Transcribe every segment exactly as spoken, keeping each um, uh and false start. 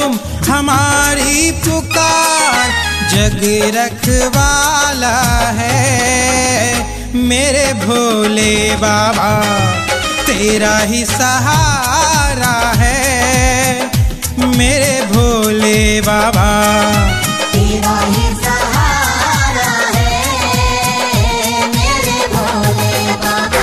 हमारी पुकार जग रखवाला है। मेरे भोले बाबा तेरा ही सहारा है। मेरे भोले बाबा तेरा ही सहारा है। मेरे भोले बाबा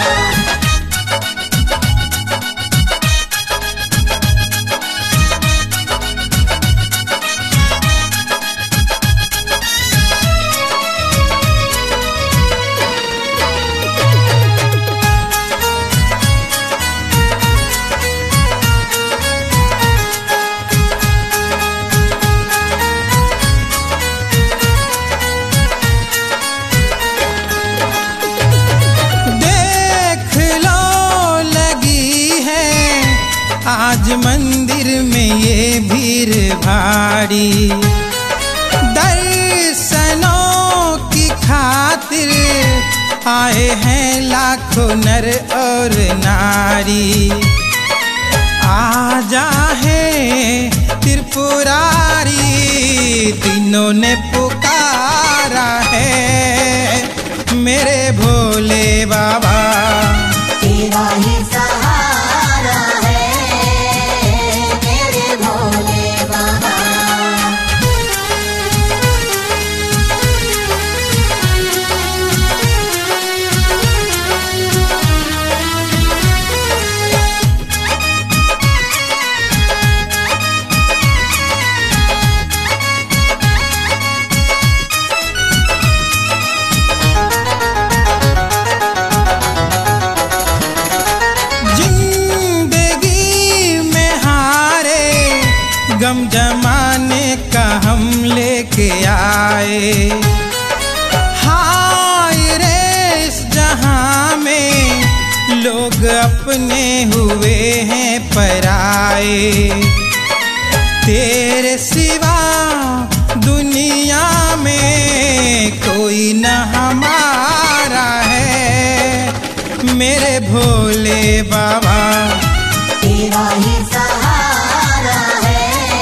आज मंदिर में ये भीड़ भारी, दर्शनों की खातिर आए हैं लाखों नर और नारी। आजा है त्रिपुरारी तीनों ने पुकारा है। मेरे भोले बाबा तेरा ही सहारा है। गम जमाने का हम लेके आए। हाय रे इस जहां में लोग अपने हुए हैं पराए। तेरे सिवा दुनिया में कोई न हमारा है। मेरे भोले बाबा तेरा ही सहारा है।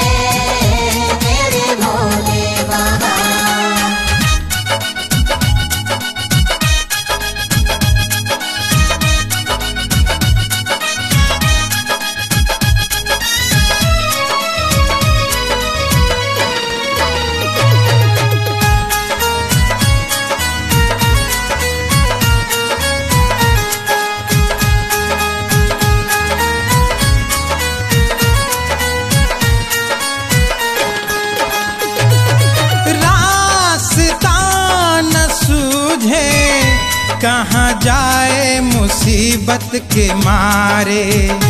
कहाँ जाए मुसीबत के मारे।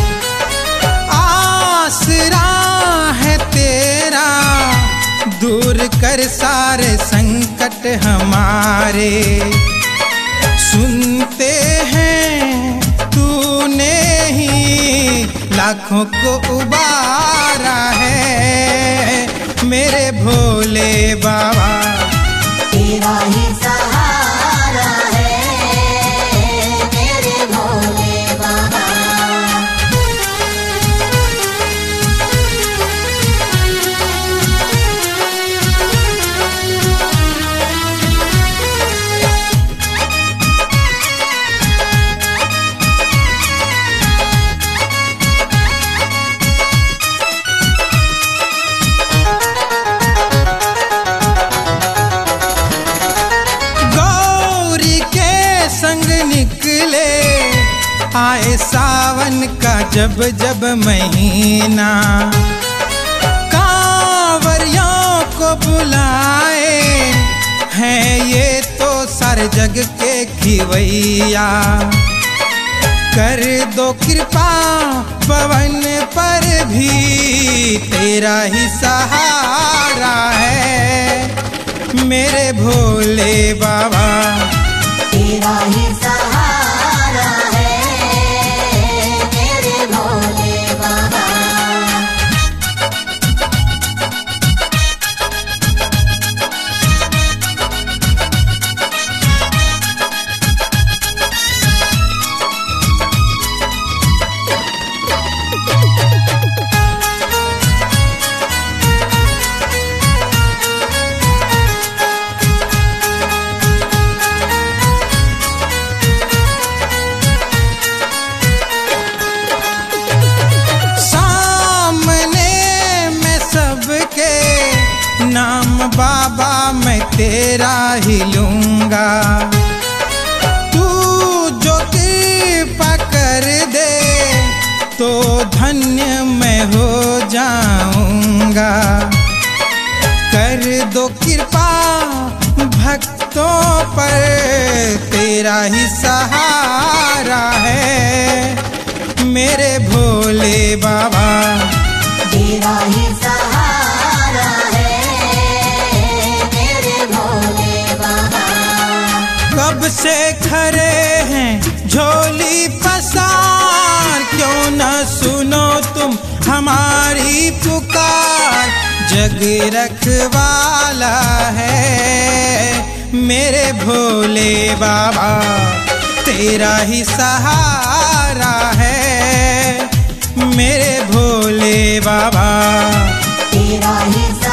आसरा है तेरा दूर कर सारे संकट हमारे। सुनते हैं तूने ही लाखों को उबारा है। मेरे भोले बाबा तेरा ही सहारा है। आए सावन का जब जब महीना, कांवरियों को बुलाए हैं ये तो सारे जग के खिवैया। कर दो कृपा पवन पर भी तेरा ही सहारा है। मेरे भोले बाबा तेरा ही सहारा है। मेरे भोले बाबा नाम बाबा मैं तेरा ही लूंगा। तू जो कृपा कर दे तो धन्य मैं हो जाऊंगा। कर दो कृपा भक्तों पर, तेरा ही सहारा है मेरे भोले बाबा। तेरा ही सहारा है मेरे भोले बाबा। कब से खड़े हैं झोली पसार, क्यों न सुनो तुम हमारी पुकार। जग रखवाला है मेरे भोले बाबा, तेरा ही सहारा है मेरे भोले बाबा। तेरा ही